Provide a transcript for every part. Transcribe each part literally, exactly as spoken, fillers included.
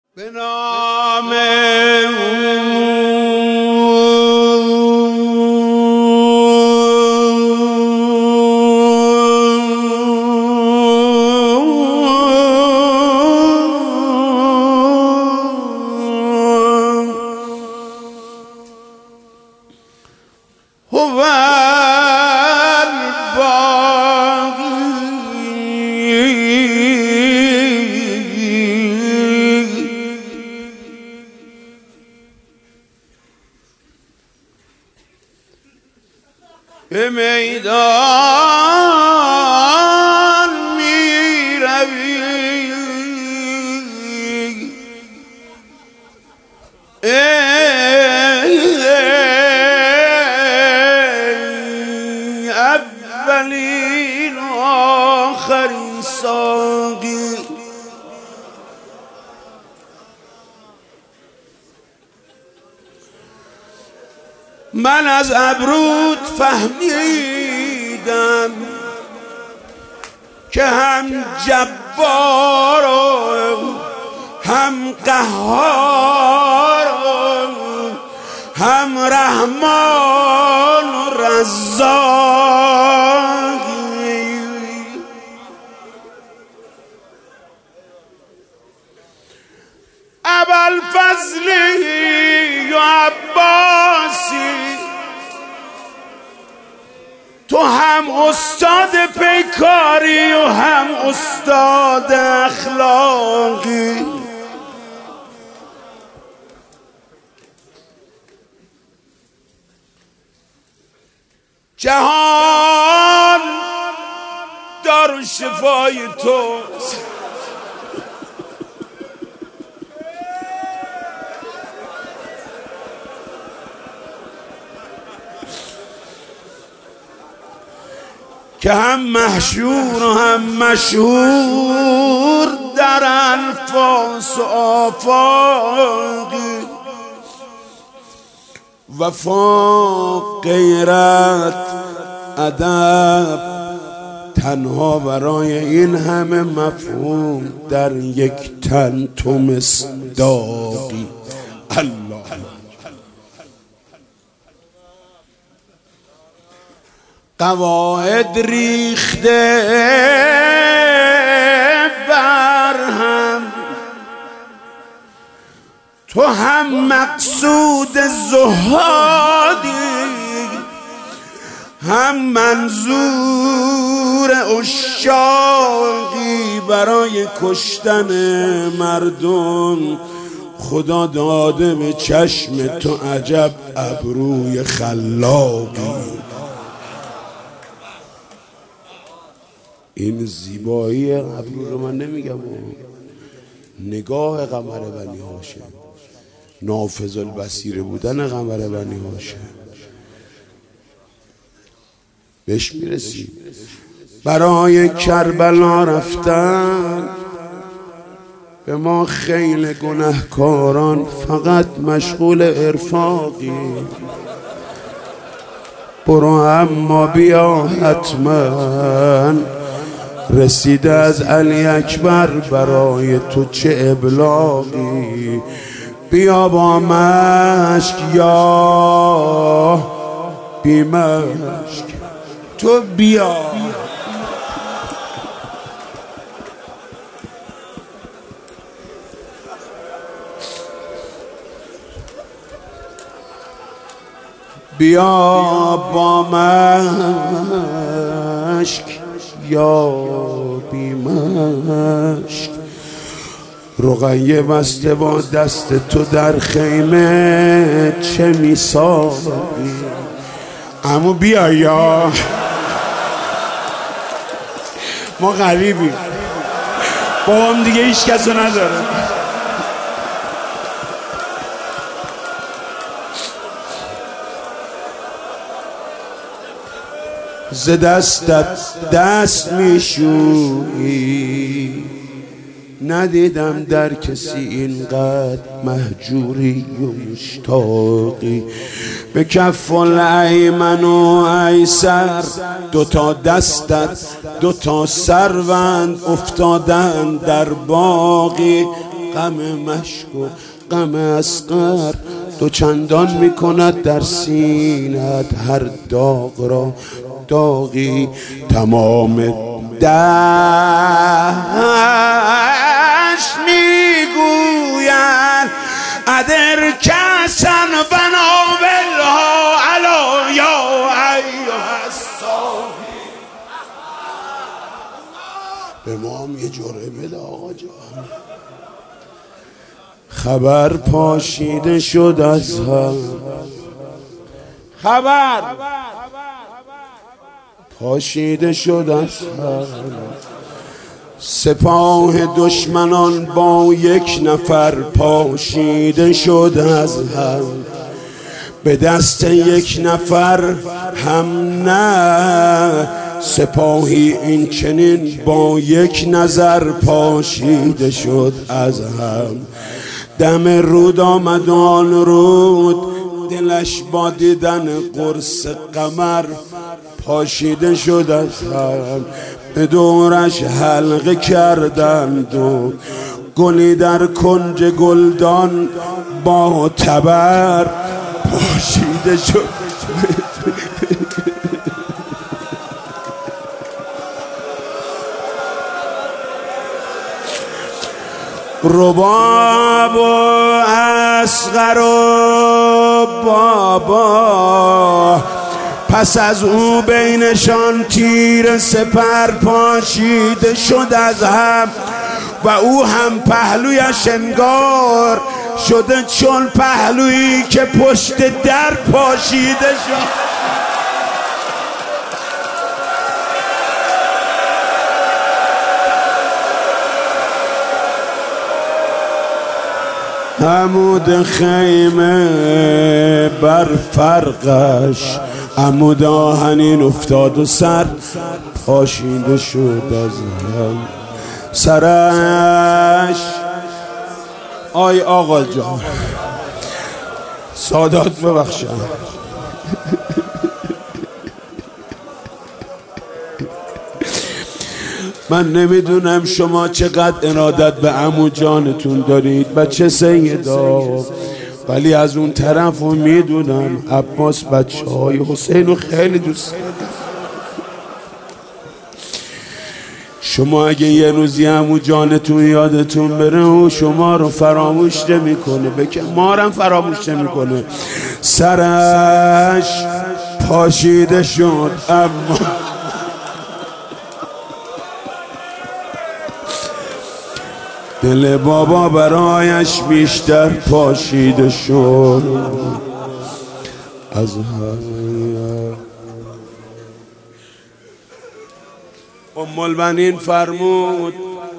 به نام هو به میدان می روی ای اولین و آخرین ساقی من از ابروت فهمیدم که هم جبار و هم قهار و هم رحمان و رزاقی ابوالفضلی و عباسی تو هم استاد پیکاری و هم استاد اخلاقی جهان دارالشفای توست که هم محشور و هم مشهور در انفاس و آفاقی وفا غیرت ادب تنها برای این همه مفهوم در یک تن تو مصداقی. الله قواعد ریخته برهم تو هم مقصود زهادی هم منظور عشاقی برای کشتن مردم خدا داده به چشم تو عجب ابروی خلاقی. این زیبایی ابرو رو من نمیگم، نگاه قمر بنی هاشم، نافذ البصیره بودن قمر بنی هاشم بهش میرسیم. برای کربلا رفتن به ما خیل گناهکاران فقط مشغول ارفاقی. برو اما بیا حتما رسیده از علی اکبر برای تو چه ابلاغی. بیا با مشک یا بی مشک تو بیا بیا با مشک یا بی مشک رقیه بسته با دست تو در خیمه چه میسازی. عمو بیا یا ما غریبیم بابام دیگه هیچ کسو نداره. ز دستت دست میشویی ندیدم در کسی اینقدر مهجوری و مشتاقی. به کف الایمن و ایسر دوتا دستت دوتا سروند افتادن در باقی. غم مشک و غم اصغر دو چندان میکند در سینت هر داغ را داغی تمام دشت میگوید ادر کسن بناولها علا یا ایها الصاحی. به ما هم یه جوره بده آقا جان. خبر پاشیده شد از هم، خبر پاشیده شد از هم، سپاه دشمنان با یک نفر پاشیده شد از هم. به دست یک نفر هم نه، سپاهی این چنین با یک نظر پاشیده شد از هم. دم رود آمد آن رود، دلش با دیدن قرص قمر پاشیده شد از هم. به دورش حلقه کردند و گلی در کنج گلدان با تبر پاشیده شد. رباب و اصغر و بابا، پس از او بینشان تیر سپر پاشیده شد از هم. و او هم پهلویش انگار شده چون پهلویی که پشت در پاشیده شد. عمود خیمه بر فرقش عمود آهنین افتاد و سر پاشیده شد از هم. سرش آی آقا جان سادات ببخشم، من نمیدونم شما چقدر ارادت به عمو جانتون دارید بچه سیدا، ولی از اون طرف رو میدونم عباس بچه های حسین رو خیلی دوست. شما اگه یه روزی عمو جانتون یادتون بره و شما رو فراموش نمیکنه، بکن ما رو فراموش نمیکنه. سرش پاشیده شد اما دل بابا برایش بیشتر پاشیده شد از هم. ام البنین فرمود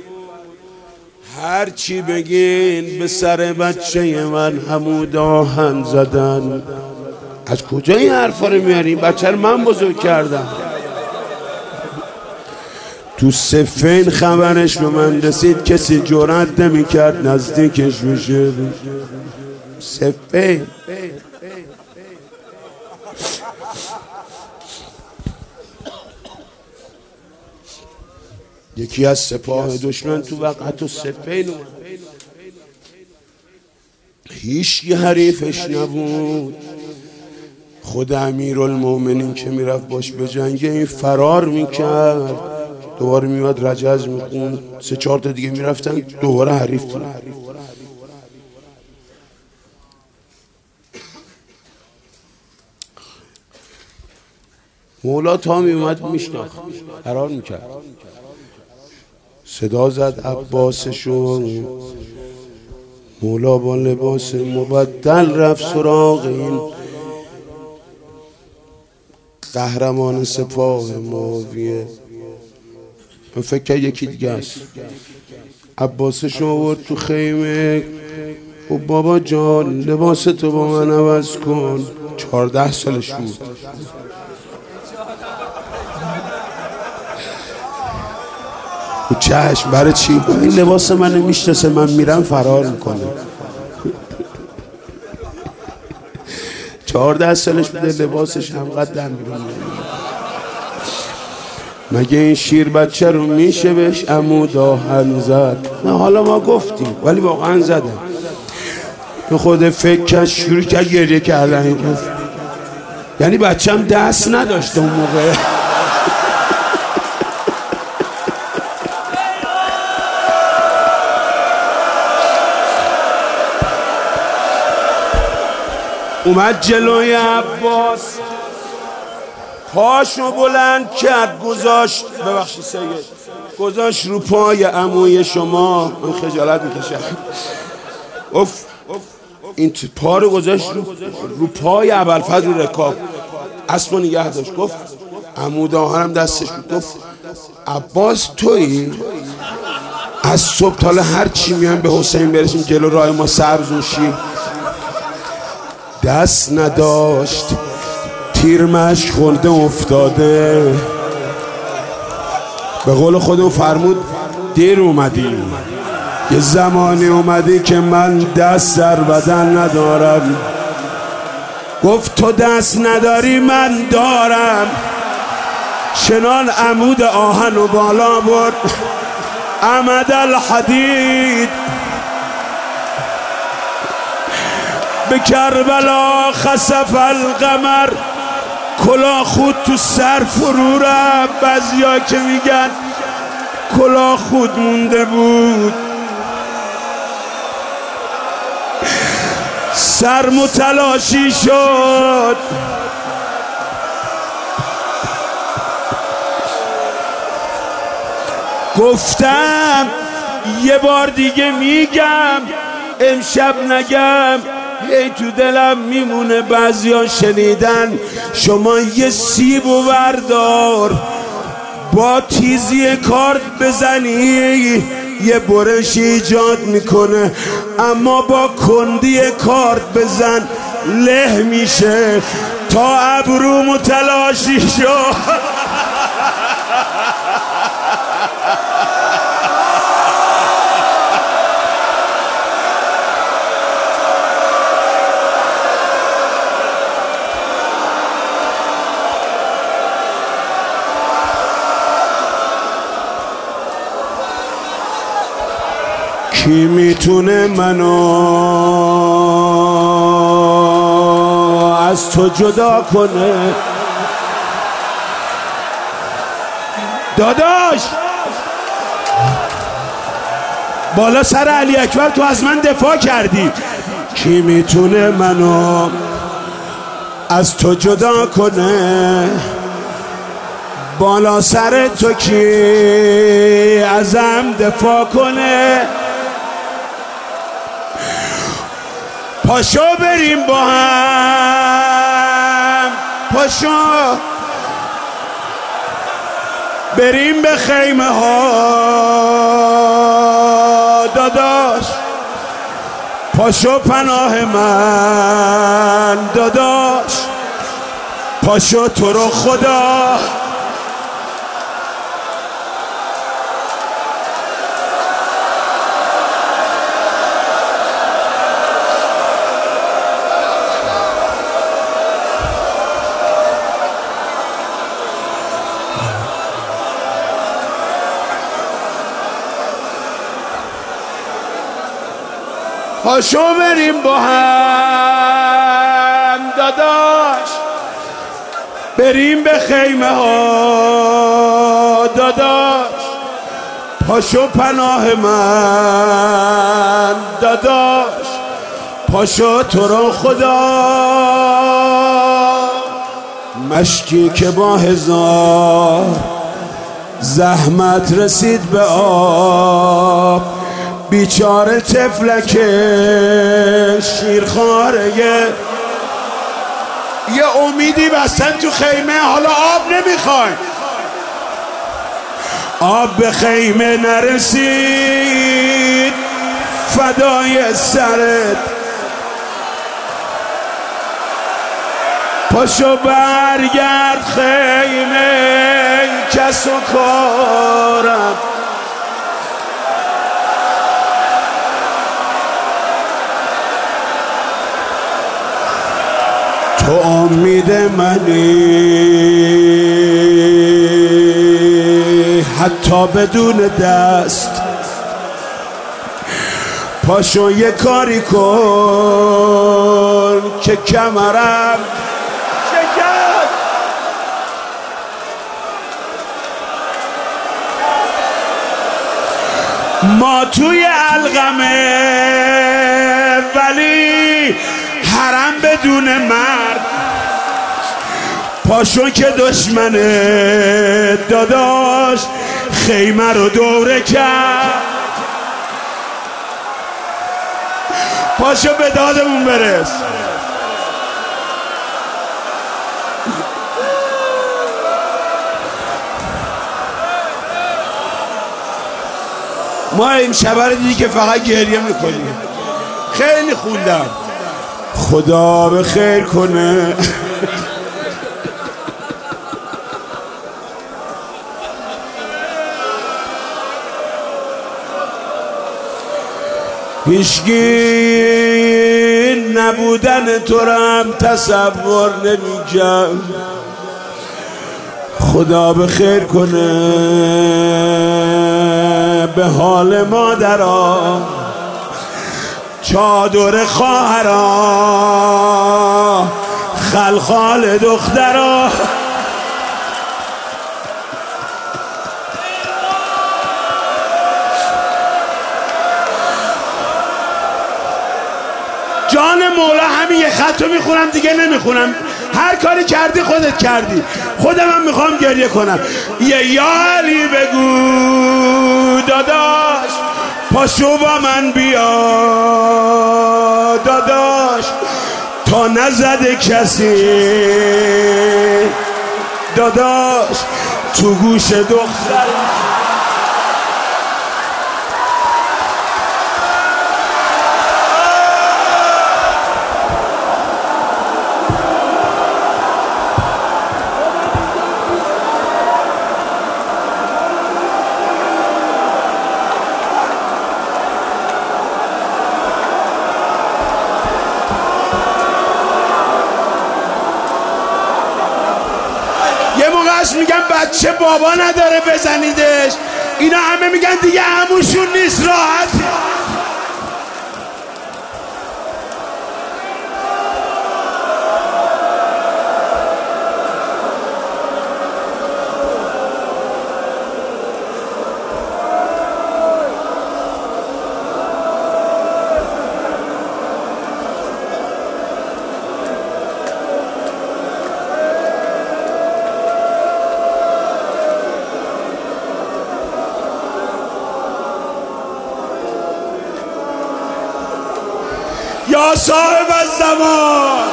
هر چی بگین به سر بچه من عمود آهن زدن. از کجا این حرفا رو میارین؟ بچه رو من بزرگ کردم. تو صفین خبرش به من رسید کسی جرأت نمی‌کرد نزدیکش بشه. صفین یکی از سپاه دشمن تو وقعت و صفین هیچ یه حریفش نبود. خود امیرالمومنین که میرفت باش به جنگه این فرار میکرد، دوباره میاد رجز میخوند، سه چهار تا دیگه میرفتن دوباره حریف بود. مولا تا میومد میشناخت، فرار میکرد. صدا زد عباسشو، مولا با لباس مبدل رفت سراغ این قهرمان سپاه معاویه. من فکر کرد یکی دیگه است. عباسشو آورد تو خیمه و بابا جان لباس تو با من عوض کن. چهارده سالش بود. و چشم برای چی؟ این لباس منو میشناسه، من میرم فرار میکنه. چهارده سالش بوده، لباسش همقدر در میرون. مگه این شیر بچه رو میشه بهش عمود آهن زد؟ نه حالا ما گفتیم ولی واقعا زدم. به خود فکر کرد شروع کرد گریه کردن. یعنی بچم دست نداشته اون موقع. اومد جلوی عباس پاشو بلند کرد گذاشت، ببخشید سید، گذاشت رو پای عموی شما. من خجالت میکشم. اف این پا رو گذاشت رو, رو پای ابوالفضل رو رکاب، اسبو نگه داشت. گفت عمود آهنم دستش بود. گفت عباس تویی؟ از صبح تا حالا هر چی میایم به حسین برسیم جلو راه ما سبز و شیر. دست نداشت، تیرمش خورده افتاده. به قول خودمون فرمود دیر اومدی، یه زمانی اومدی که من دست در بدن ندارم. گفت تو دست نداری من دارم. چنان عمود آهن و بالا برد، عمد الحدید به کربلا خسف القمر. کلاه خود تو سر فرو رفت. بعضیا که میگن کلاه خود مونده بود. سر متلاشی شد. گفتم یه بار دیگه میگم، امشب نگم هی تو دلم میمونه. بعضیا شنیدن شما یه سیب و بردار با تیزی کارت بزنی یه برش ایجاد میکنه، اما با کندی کارت بزن له میشه. تا ابرو متلاشی شد. کی میتونه منو از تو جدا کنه؟ داداش بالا سر علی اکبر تو از من دفاع کردی. کی میتونه منو از تو جدا کنه؟ بالا سر تو کی ازم دفاع کنه؟ پاشو بریم با هم، پاشو بریم به خیمه ها داداش. پاشو پناه من داداش. پاشو تو رو خدا. پاشو بریم با هم داداش، بریم به خیمه ها داداش. پاشو پناه من داداش. پاشو تو رو خدا. مشکی که با هزار زحمت رسید به آب، بیچاره طفلک شیرخواره یه امیدی بستن تو خیمه، حالا آب نمیخوای. آب به خیمه نرسید فدای سرت. پاشو برگرد خیمه کس و کارم. تو امید منی حتی بدون دست. پاشو یه کاری کن که کمرم شکست. ما توی علقمه ولی حرم بدون مرد. پاشو که دشمن داداش خیمه رو دوره کرد. پاشو به دادمون برس. ما این شبه دیدی که فقط گریه میکنیم. خیلی خوندم. خدا به خیر کنه. هیچگی نبودن تو رم تصور نمی‌کنم. خدا به خیر کنه به حال مادرها، چادر خواهرها، خلخال دخترها. جان مولا همین یه خط رو میخونم دیگه نمیخونم. هر کاری کردی خودت کردی. خودم هم میخوام گریه کنم. یه یا علی بگو داداش پاشو با من بیا داداش تا نزده کسی داداش تو گوش دختر. یه موقع هست میگن بچه بابا نداره بزنیدش. اینا همه میگن دیگه عموشون نیست راحت. یا صاحب الزمان،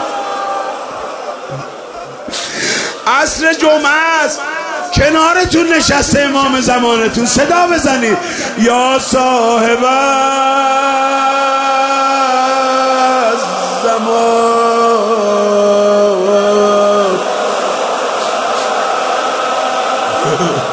عصر جمعه است، کنارتون نشسته امام زمانتون، صدا بزنید یا صاحب الزمان.